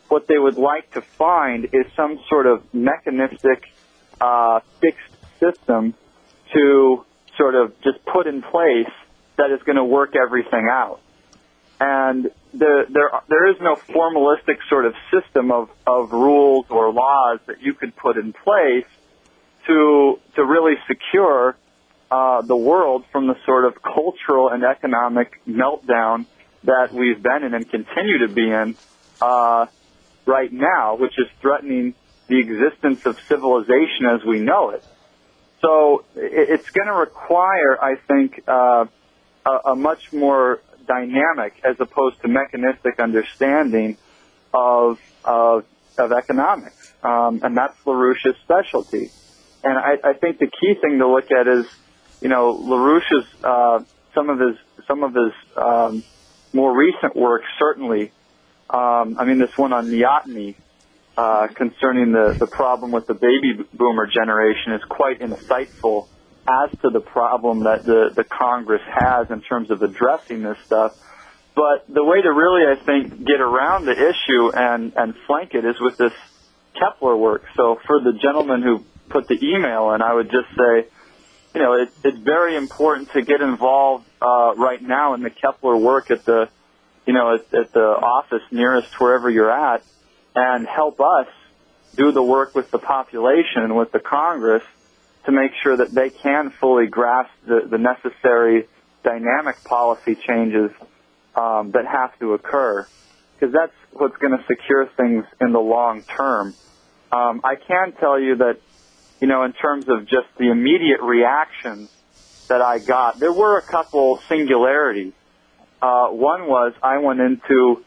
what they would like to find is some sort of mechanistic, fixed system to sort of just put in place that is going to work everything out. And there is no formalistic sort of system of rules or laws that you could put in place to really secure the world from the sort of cultural and economic meltdown that we've been in and continue to be in right now, which is threatening the existence of civilization as we know it. So it's going to require, I think, a much more dynamic as opposed to mechanistic understanding of economics, and that's LaRouche's specialty. And I think the key thing to look at is, LaRouche's some of his more recent work certainly. This one on neoteny concerning the problem with the baby boomer generation is quite insightful as to the problem that the Congress has in terms of addressing this stuff. But the way to really, I think, get around the issue and flank it is with this Kepler work. So for the gentleman who put the email in, I would just say, it's very important to get involved right now in the Kepler work at the office nearest wherever you're at, and help us do the work with the population and with the Congress to make sure that they can fully grasp the necessary dynamic policy changes that have to occur, because that's what's going to secure things in the long term. I can tell you that, in terms of just the immediate reactions that I got, there were a couple singularities. One was I went into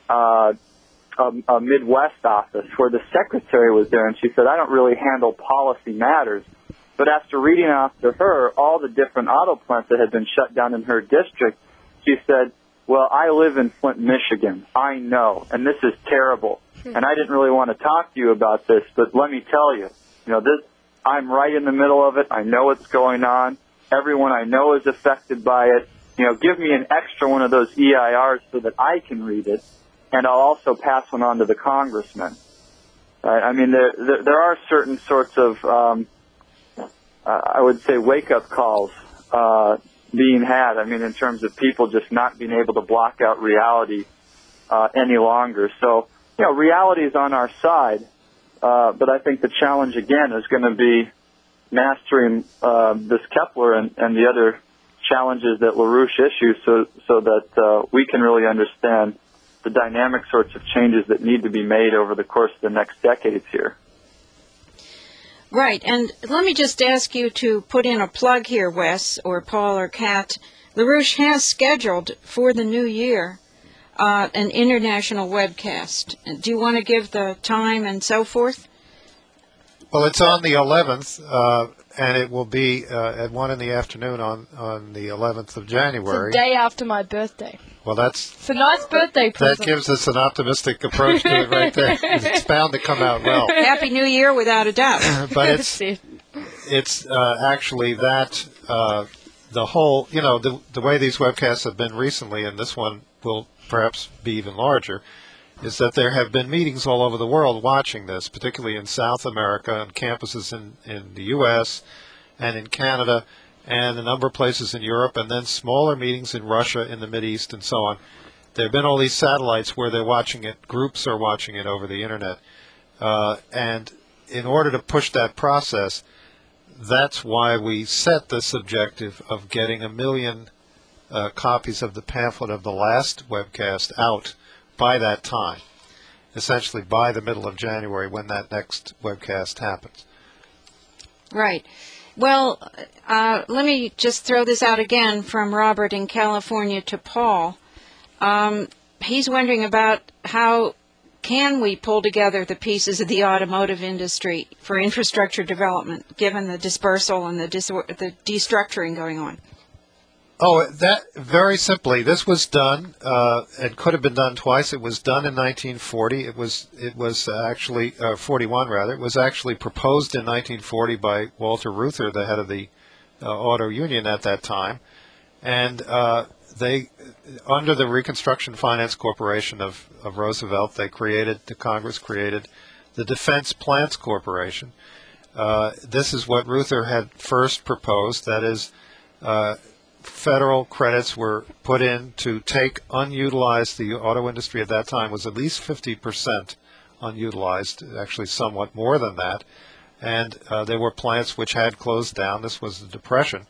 a Midwest office where the secretary was there, and she said, I don't really handle policy matters. But after reading off to her all the different auto plants that had been shut down in her district, she said, well, I live in Flint, Michigan. I know, and this is terrible. And I didn't really want to talk to you about this, but let me tell you, I'm right in the middle of it. I know what's going on. Everyone I know is affected by it. Give me an extra one of those EIRs so that I can read it, and I'll also pass one on to the congressman. Right? There are certain sorts of, I would say, wake-up calls being had. In terms of people just not being able to block out reality any longer. So, reality is on our side, but I think the challenge, again, is going to be mastering this Kepler and the other challenges that LaRouche issues so that we can really understand the dynamic sorts of changes that need to be made over the course of the next decades here. Right, and let me just ask you to put in a plug here, Wes, or Paul, or Kat. LaRouche has scheduled for the new year an international webcast. Do you want to give the time and so forth? Well, it's on the 11th, and it will be at 1 in the afternoon on the 11th of January. It's the day after my birthday. Well, it's a nice birthday present. That gives us an optimistic approach to it right there. It's bound to come out well. Happy New Year, without a doubt. But it's actually that the whole, the way these webcasts have been recently, and this one will perhaps be even larger, is that there have been meetings all over the world watching this, particularly in South America and campuses in the U.S. and in Canada and a number of places in Europe, and then smaller meetings in Russia, in the Mideast, and so on. There have been all these satellites where they're watching it, groups are watching it over the Internet. And in order to push that process, that's why we set this objective of getting 1 million copies of the pamphlet of the last webcast out by that time, essentially by the middle of January when that next webcast happens. Right. Well, let me just throw this out again from Robert in California to Paul. He's wondering about how can we pull together the pieces of the automotive industry for infrastructure development, given the dispersal and the destructuring going on. Oh, that very simply. This was done. It could have been done twice. It was done in 1940. It was actually 41 rather. It was actually proposed in 1940 by Walter Reuther, the head of the auto union at that time, And they, under the Reconstruction Finance Corporation of Roosevelt, the Congress created the Defense Plants Corporation. This is what Reuther had first proposed, that is, federal credits were put in to take unutilized, the auto industry at that time was at least 50% unutilized, actually somewhat more than that, and there were plants which had closed down. This was the Depression,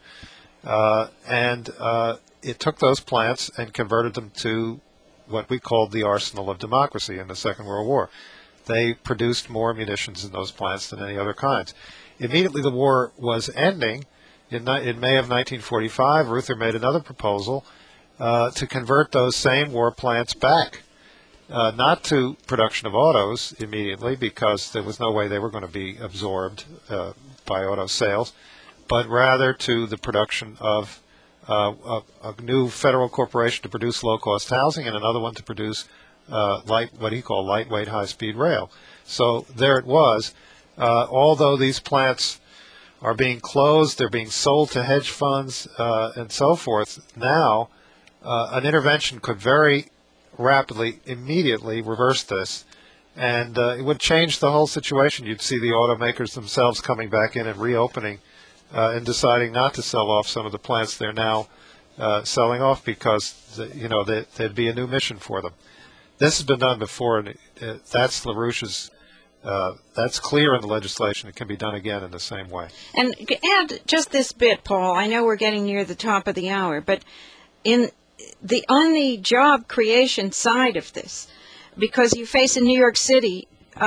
and it took those plants and converted them to what we called the arsenal of democracy in the Second World War. They produced more munitions in those plants than any other kinds. Immediately the war was ending. In May of 1945, Reuther made another proposal to convert those same war plants back, not to production of autos immediately, because there was no way they were going to be absorbed by auto sales, but rather to the production of a new federal corporation to produce low-cost housing and another one to produce what he called lightweight high-speed rail. So there it was. Although these plants are being closed, they're being sold to hedge funds and so forth. Now, an intervention could very rapidly, immediately reverse this, and it would change the whole situation. You'd see the automakers themselves coming back in and reopening and deciding not to sell off some of the plants they're now selling off because there'd be a new mission for them. This has been done before, and that's LaRouche's. That's clear in the legislation. It can be done again in the same way. And add just this bit, Paul. I know we're getting near the top of the hour, but on the job creation side of this, because you face in New York City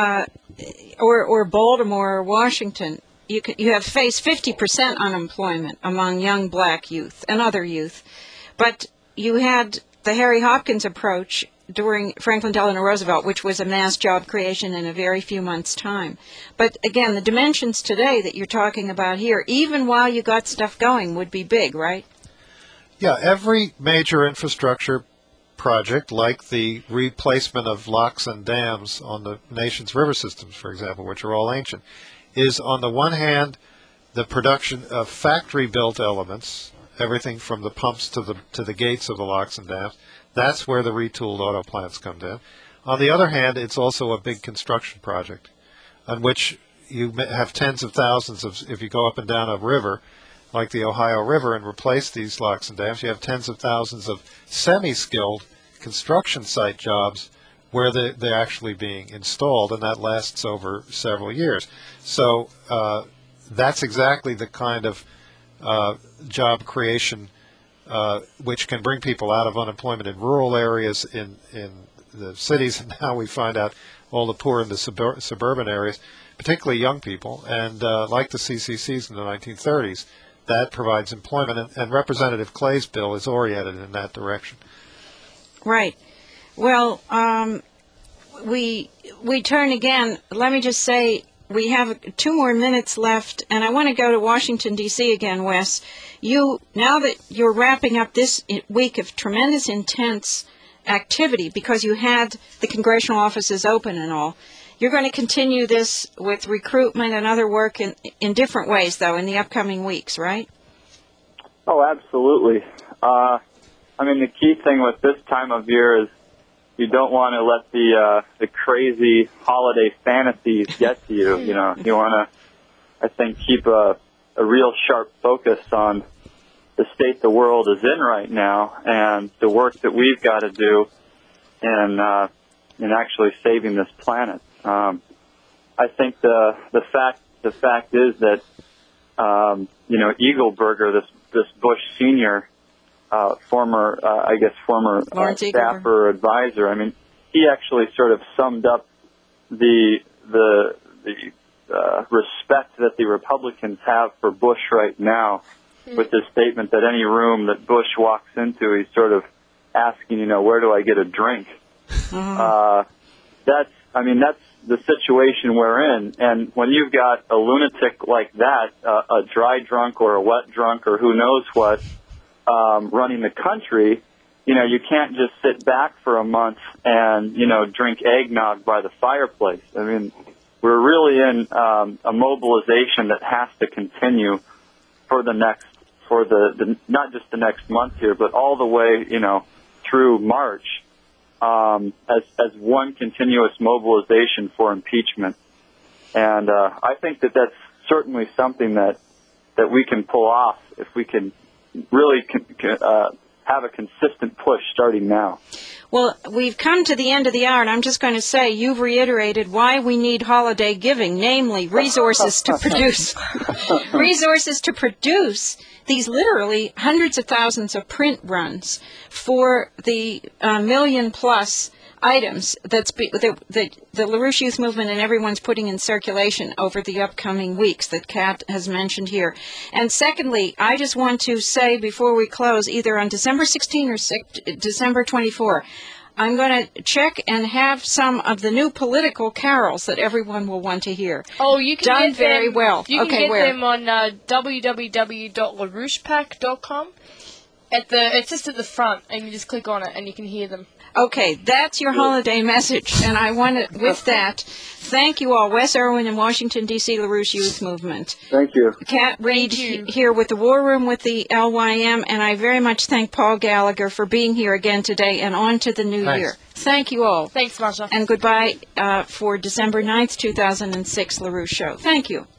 or Baltimore or Washington, you have faced 50% unemployment among young black youth and other youth, but you had the Harry Hopkins approach during Franklin Delano Roosevelt, which was a mass job creation in a very few months' time. But again, the dimensions today that you're talking about here, even while you got stuff going, would be big, right? Yeah, every major infrastructure project, like the replacement of locks and dams on the nation's river systems, for example, which are all ancient, is on the one hand the production of factory-built elements, everything from the pumps to the gates of the locks and dams. That's where the retooled auto plants come in. On the other hand, it's also a big construction project on which you have tens of thousands of, if you go up and down a river, like the Ohio River, and replace these locks and dams, you have tens of thousands of semi-skilled construction site jobs where they're actually being installed, and that lasts over several years. So that's exactly the kind of job creation which can bring people out of unemployment in rural areas, in the cities, and now we find out all the poor in the suburban areas, particularly young people, and like the CCCs in the 1930s, that provides employment, and Representative Clay's bill is oriented in that direction. Right. Well, we turn again. Let me just say, we have 2 more minutes left, and I want to go to Washington, D.C. again, Wes. Now that you're wrapping up this week of tremendous, intense activity, because you had the congressional offices open and all, you're going to continue this with recruitment and other work in different ways, though, in the upcoming weeks, right? Oh, absolutely. The key thing with this time of year is you don't want to let the crazy holiday fantasies get to you. You want to, I think, keep a real sharp focus on the state the world is in right now and the work that we've got to do in actually saving this planet. I think the fact is that Eagleburger, this Bush senior, former staffer or advisor. He actually sort of summed up the respect that the Republicans have for Bush right now with this statement that any room that Bush walks into, he's sort of asking, where do I get a drink? That's the situation we're in. And when you've got a lunatic like that, a dry drunk or a wet drunk or who knows what, running the country, you can't just sit back for a month and, drink eggnog by the fireplace. We're really in a mobilization that has to continue for the next for the not just the next month here, but all the way, through March, as one continuous mobilization for impeachment. And I think that that's certainly something that we can pull off if we can really have a consistent push starting now. Well, we've come to the end of the hour, and I'm just going to say you've reiterated why we need holiday giving, namely resources to produce these literally hundreds of thousands of print runs for the million-plus items that the LaRouche Youth Movement and everyone's putting in circulation over the upcoming weeks that Kat has mentioned here. And secondly, I just want to say before we close, either on December 16 or December 24, I'm going to check and have some of the new political carols that everyone will want to hear. Oh, you can done get very them, well. You can get where? them on www.larouchepack.com. It's just at the front, and you just click on it, and you can hear them. Okay, that's your holiday message, and I want to, with that, thank you all. Wes Irwin in Washington, D.C., LaRouche Youth Movement. Thank you. Kat Reed here with the War Room with the LYM, and I very much thank Paul Gallagher for being here again today and on to the new year. Thank you all. Thanks, Marsha. And goodbye for December 9th, 2006 LaRouche Show. Thank you.